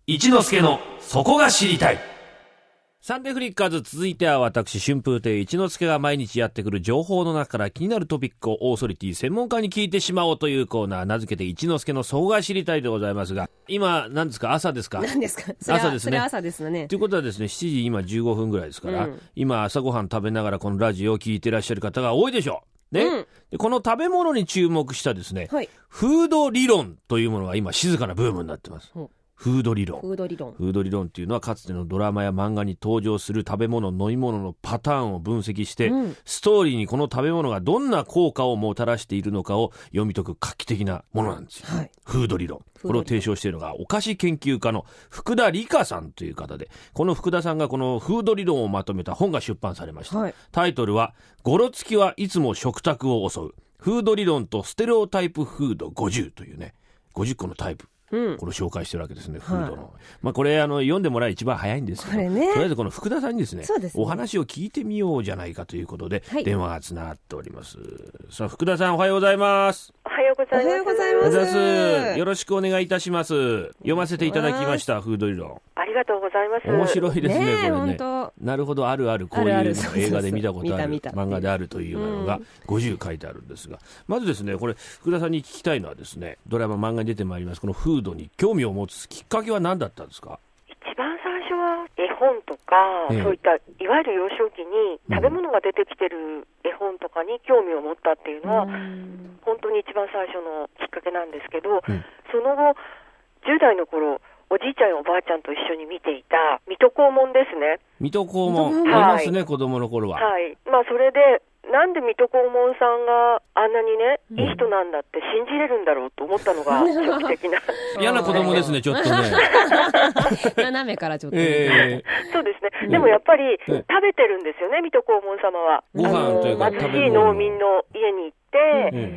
一之助のそこが知りたい。サンデーフリッカーズ、続いては私春風亭一之輔が毎日やってくる情報の中から気になるトピックをオーソリティ専門家に聞いてしまおうというコーナー、名付けて一之輔のそこが知りたいでございますが、今何ですか、朝ですか？ 何ですか？ 朝ですね。 それは朝ですね。 ということはですね、7時今15分ぐらいですから、今朝ごはん食べながらこのラジオを聞いてらっしゃる方が多いでしょうね。でこの食べ物に注目したですね、フード理論というものが今静かなブームになってます。フード理論っていうのは、かつてのドラマや漫画に登場する食べ物飲み物のパターンを分析して、ストーリーにこの食べ物がどんな効果をもたらしているのかを読み解く画期的なものなんですよ、フード理論。これを提唱しているのがお菓子研究家の福田理香さんという方で、この福田さんがこのフード理論をまとめた本が出版されました、タイトルはゴロつきはいつも食卓を襲うフード理論とステレオタイプフード50というね、50個のタイプ、これを紹介してるわけですね、フードの。これ読んでもらう一番早いんですけど、とりあえずこの福田さんにですね、お話を聞いてみようじゃないかということで、電話がつながっております。さあ福田さん、おはようございます。 おはようございます。 よろしくお願いいたします。読ませていただきました、フード理論。 ありがとうございます。 面白いですね、これね。なるほど、あるある、こういうの映画で見たことある、漫画であるというようなのが50書いてあるんですが、まずですね、これ福田さんに聞きたいのはですね、ドラマ漫画に出てまいりますこのフードに興味を持つきっかけは何だったんですか？ 一番最初は絵本とか、そういったいわゆる幼少期に食べ物が出てきてる絵本とかに興味を持ったっていうのは、本当に一番最初のきっかけなんですけど、その後10代の頃、おじいちゃんやおばあちゃんと一緒に見ていた水戸黄門ですね。 水戸黄門、ありますね、子供の頃は。 それでなんで水戸黄門さんがあんなにね、いい人なんだって信じれるんだろうと思ったのが衝撃的な嫌な子供ですね、ちょっとね斜めからちょっと、 そうですね。でもやっぱり食べてるんですよね、水戸黄門様は。 ご飯というか貧しい農民の家に行って、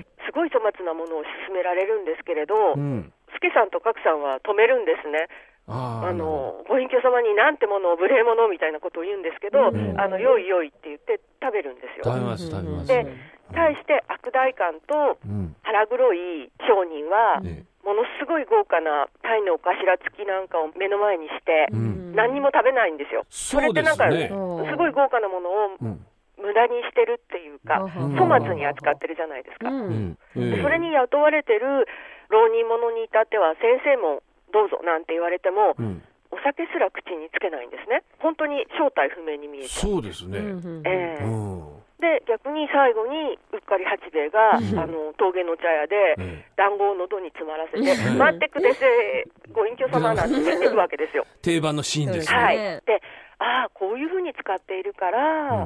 すごい粗末なものを勧められるんですけれど、助さんと格さんは止めるんですね。ご隠居様になんてものを無礼者みたいなことを言うんですけど、よいよいって言って食べるんですよ。 食べます。 で、対して悪代官と腹黒い商人は、ものすごい豪華な鯛のお頭付きなんかを目の前にして、何にも食べないんですよ。それってなんか、すごい豪華なものを無駄にしてるっていうか、粗末に扱ってるじゃないですか。でそれに雇われてる浪人者に至っては、先生もどうぞなんて言われても、お酒すら口につけないんですね。本当に正体不明に見えちゃう。 そうですね。 で逆に最後にうっかり八兵衛が、峠の茶屋で団子を喉に詰まらせて待ってくださいご隠居様なんて言ってるわけですよ。 定番のシーンですね。 で、こういうふうに使っているから、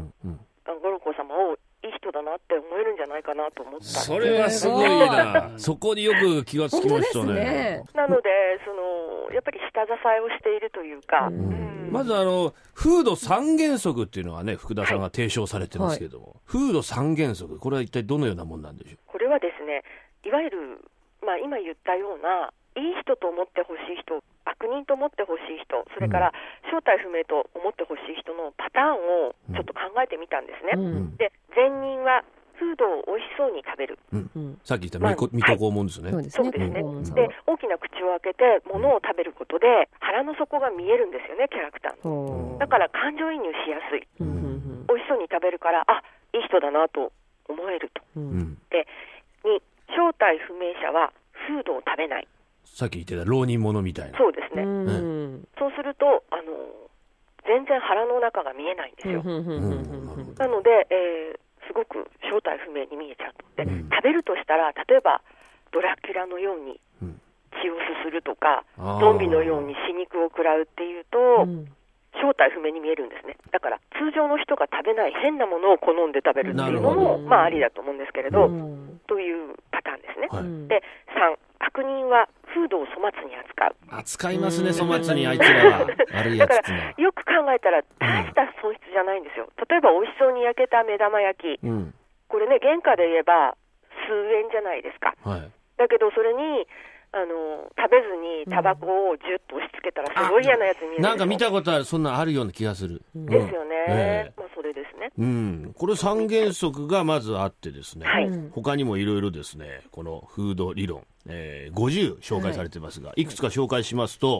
五郎子様をいい人だなって思えるんじゃないかなと思った。 それはすごいなそこによく気がつきましたね。 なのでやっぱり下支えをしているというか、 まずフード三原則っていうのはね、福田さんが提唱されてますけども、フード三原則、これは一体どのようなものなんでしょう？ これはですね、いわゆる、今言ったようないい人と思ってほしい人、悪人と思ってほしい人、それから正体不明と思ってほしい人のパターンをちょっと考えてみたんですね。で、善人はフードを美味しそうに食べる、 さっき言った水戸黄門ですね。 そうですね。で、大きな口を開けて物を食べることで腹の底が見えるんですよね、キャラクターの。だから感情移入しやすい、美味しそうに食べるから、いい人だなと思えると。で、2、正体不明者はフードを食べない。 さっき言ってた浪人者みたいな。 そうですね。そうすると全然腹の中が見えないんですよ。なので、すごく正体不明に見えちゃうと。で、食べるとしたら、例えばドラキュラのように血をすするとか、ゾンビのように死肉を食らうっていうと、正体不明に見えるんですね。だから通常の人が食べない変なものを好んで食べるっていうのもありだと思うんですけれど、というパターンですね。で、3、悪人はフードを粗末に扱う。 扱いますね、粗末にあいつらは。悪いやつってのは。 だからよく考えたら大した損失じゃないんですよ。例えば美味しそうに焼けた目玉焼き、これね、原価で言えば数円じゃないですか。だけどそれに食べずにタバコをジュッと押し付けたらすごい嫌なやつに見える。 なんか見たことある、そんなあるような気がする。 ですよね。それですね。 これ三原則がまずあってですね、他にもいろいろですね、このフード理論、50紹介されてますが、いくつか紹介しますと、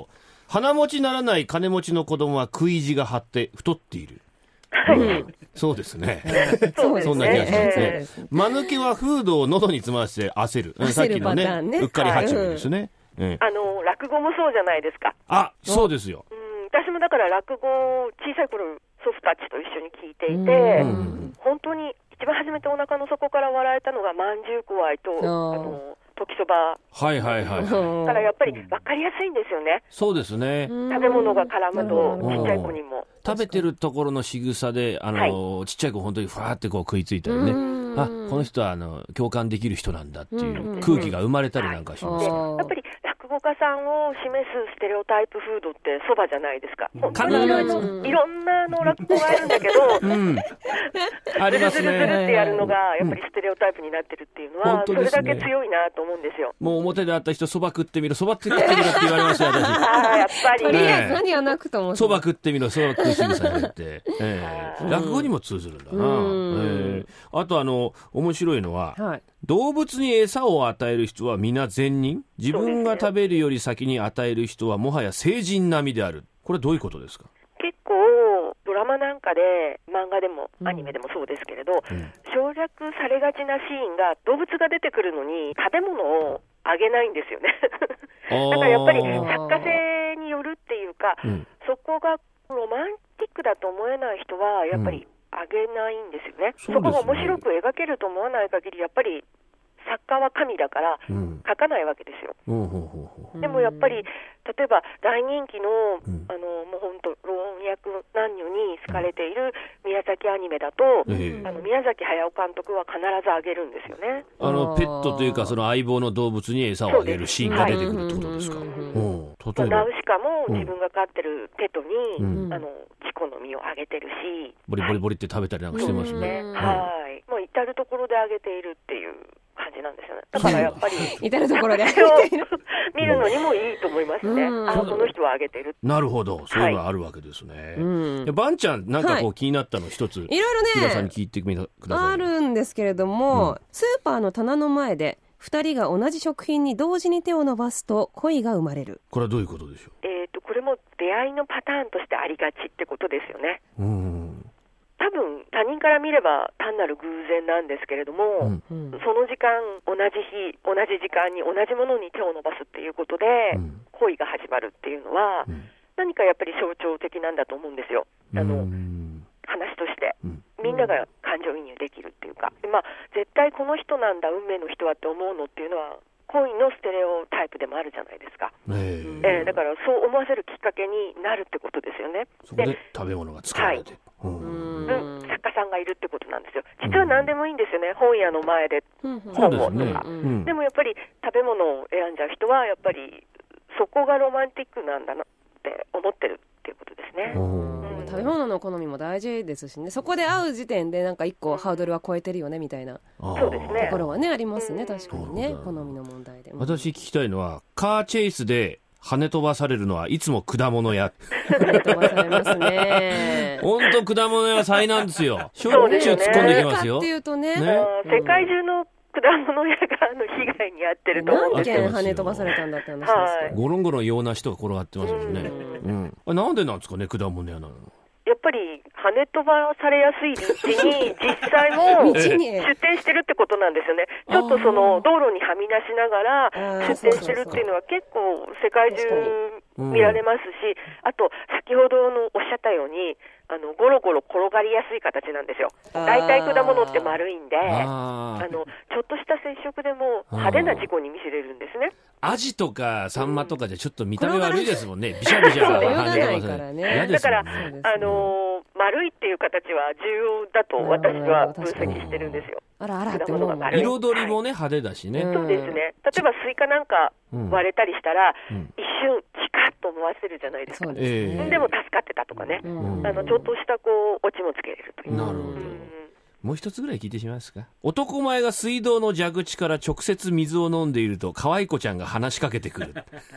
鼻持ちならない金持ちの子供は食い意地が張って太っている。そうですね。そんな気がしますね。間抜けはフードを喉に詰ませて焦る。さっきのね、うっかり八分ですね。 落語もそうじゃないですか。 あ、そうですよ。 私もだから落語を小さい頃祖父たちと一緒に聞いていて、本当に一番初めてお腹の底から笑えたのがまんじゅう怖いと時そば。 はいはいはい。だからやっぱり分かりやすいんですよね。 そうですね。 食べ物が絡むとちっちゃい子にも。 食べてるところの仕草でちっちゃい子本当にふわーってこう食いついたりね。あ、この人は共感できる人なんだっていう空気が生まれたりなんかします。 やっぱり落語家さんを示すステレオタイプフードってそばじゃないですか。いろんな落語があるんだけど、 ありますね。 ズルズルってやるのがやっぱりステレオタイプになってるっていうのは、それだけ強いなと思うんですよ。 もう表で会った人そば食ってみろ、そばって食ってみろって言われましたよ、私。 やっぱり。 とりあえず何はなくとも。 そば食ってみろ、そば食うしぐさになって。落語にも通ずるんだな。あと面白いのは、動物に餌を与える人は皆善人。自分が食べるより先に与える人はもはや聖人並みである。これはどういうことですか？ 結構ドラマなんかで、漫画でもアニメでもそうですけれど、省略されがちなシーンが動物が出てくるのに食べ物をあげないんですよね。だからやっぱり作家性によるっていうか、そこがロマンティックだと思えない人はやっぱりあげないんですよね。そこが面白く描けると思わない限りやっぱり作家は神だから書かないわけですよ。でもやっぱり例えば大人気の、もう本当老若男女に好かれている宮崎アニメだと、宮崎駿監督は必ずあげるんですよね。 ペットというかその相棒の動物に餌をあげるシーンが出てくるってことですか？ ナウシカも自分が飼ってるペットにチコの実をあげてるし、 ボリボリボリって食べたりなんかしてますね。 もう至るところであげているっていう感じなんですよね。だからやっぱり至るところで見るのにもいいと思いますね。この人はあげてる。 なるほど、そういうのがあるわけですね。バンちゃんなんかこう気になったの一つ、いろいろね、皆さんに聞いてみてください。 あるんですけれども、スーパーの棚の前で2人が同じ食品に同時に手を伸ばすと恋が生まれる。 これはどういうことでしょう？ これも出会いのパターンとしてありがちってことですよね。多分他人から見れば単なる偶然なんですけれども、その時間同じ日同じ時間に同じものに手を伸ばすっていうことで、恋が始まるっていうのは、何かやっぱり象徴的なんだと思うんですよ。話として、みんなが感情移入できるっていうか、絶対この人なんだ運命の人はって思うのっていうのは恋のステレオタイプでもあるじゃないですか。だからそう思わせるきっかけになるってことですよね。 そこで食べ物が作られて、 作家さんがいるってことなんですよ。実は何でもいいんですよね、本屋の前で本をとか。でもやっぱり食べ物を選んじゃう人はやっぱりそこがロマンティックなんだなって思ってるっていうことですね。 食べ物の好みも大事ですしね。そこで会う時点でなんか一個ハードルは超えてるよねみたいなところはねありますね。確かにね、好みの問題で。 私聞きたいのは、カーチェイスで跳ね飛ばされるのはいつも果物屋。 跳ね飛ばされますね。 本当果物屋災難ですよ。しょっちゅう突っ込んできますよ。 っていうとね、 世界中の果物屋が被害に遭ってると思うんですよ。 何件跳ね飛ばされたんだって話です。 ゴロンゴロンような人が転がってますもんね。なんでなんですかね、果物屋なの。 やっぱり跳ね飛ばされやすい立地に実際も出店してるってことなんですよね。ちょっとその道路にはみ出しながら出店してるっていうのは結構世界中見られますし、あと先ほどのおっしゃったようにゴロゴロ転がりやすい形なんですよ。大体果物って丸いんで、ちょっとした接触でも派手な事故に見せれるんですね。 アジとかサンマとかじゃちょっと見た目悪いですもんね。ビシャビシャ泳がないからね。 だから丸いっていう形は重要だと私は分析してるんですよ。 あらあらって思う。 彩りもね、派手だしね。 そうですね。例えばスイカなんか割れたりしたら、一瞬チカッと思わせるじゃないですか。でも助かってたとかね。ちょっとしたオチもつけれるという。 なるほど。もう一つぐらい聞いてしまいますか。男前が水道の蛇口から直接水を飲んでいると可愛い子ちゃんが話しかけてくる。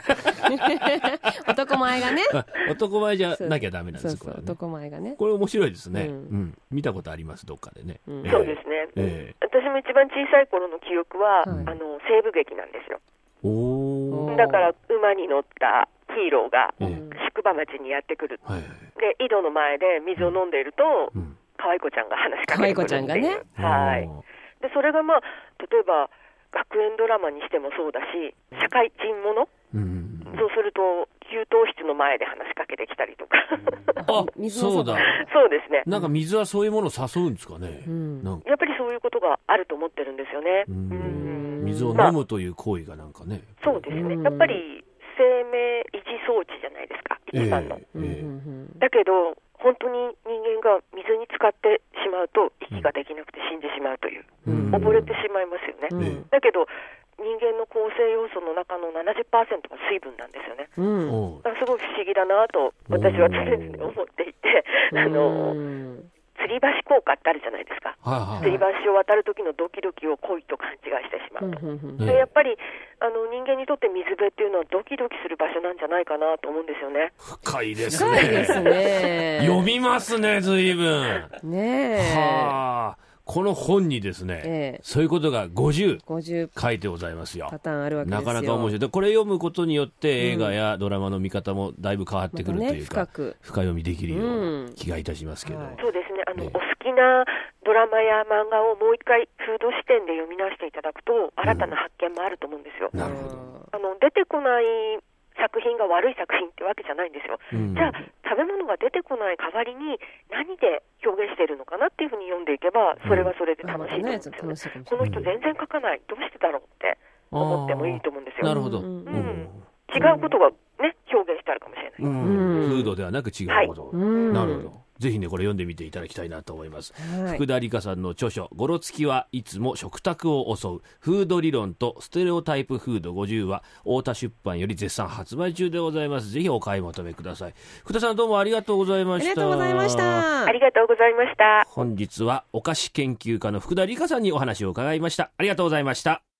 男前がね。 男前じゃなきゃダメなんです。 そう男前がね。 これ面白いですね。見たことあります、どっかでね。 そうですね。私も一番小さい頃の記憶は西部劇なんですよ。だから馬に乗ったヒーローが宿場町にやってくる、で井戸の前で水を飲んでいると、可愛い子ちゃんが話しかけてくるっていう、はい、でそれがまあ例えば学園ドラマにしてもそうだし、社会人もの、そうすると給湯室の前で話しかけてきたりとかあ、そうだ、 そうですね、 なんか水はそういうものを誘うんですかね、 やっぱりそういうことがあると思ってるんですよね。 水を飲むという行為がなんかね、 そうですね、やっぱり生命維持装置じゃないですか、一番の、だけど本当に人間が水に浸かってしまうと息ができなくて死んでしまうという、溺れてしまいますよね、だけど人間の構成要素の中の 70% が水分なんですよね、だからすごい不思議だなと私は常々思っていて、吊り橋効果ってあるじゃないですか、吊り橋を渡る時のドキドキを恋と勘違いしてしまうと、でやっぱり人間にとって水辺っていうのはドキドキする場所なんじゃないかなと思うんですよね。 深いですね。読みますね、随分。ねえ。はあ。この本にですね、そういうことが50書いてございますよ。 パターンあるわけですよ。 なかなか面白い。でこれ読むことによって映画やドラマの見方もだいぶ変わってくるというか、深読みできるような気がいたしますけど。 そうですね。お好きなドラマや漫画をもう一回フード視点で読み直していただくと新たな発見もあると思うんですよ。 なるほど。 出てこない作品が悪い作品ってわけじゃないんですよ、じゃあ食べ物が出てこない代わりに何で表現しているのかなっていうふうに読んでいけばそれはそれで楽しいと思うんですよね、この人全然書かない、どうしてだろうって思ってもいいと思うんですよ。 なるほど、 違うことがね表現してあるかもしれない、フードではなく違うこと、なるほど。ぜひねこれ読んでみていただきたいなと思います、福田理香さんの著書「ごろつきはいつも食卓を襲うフード理論とステレオタイプフード50」は太田出版より絶賛発売中でございます。ぜひお買い求めください。福田さんどうもありがとうございました。 ありがとうございました。 ありがとうございました。 本日はお菓子研究家の福田理香さんにお話を伺いました。ありがとうございました。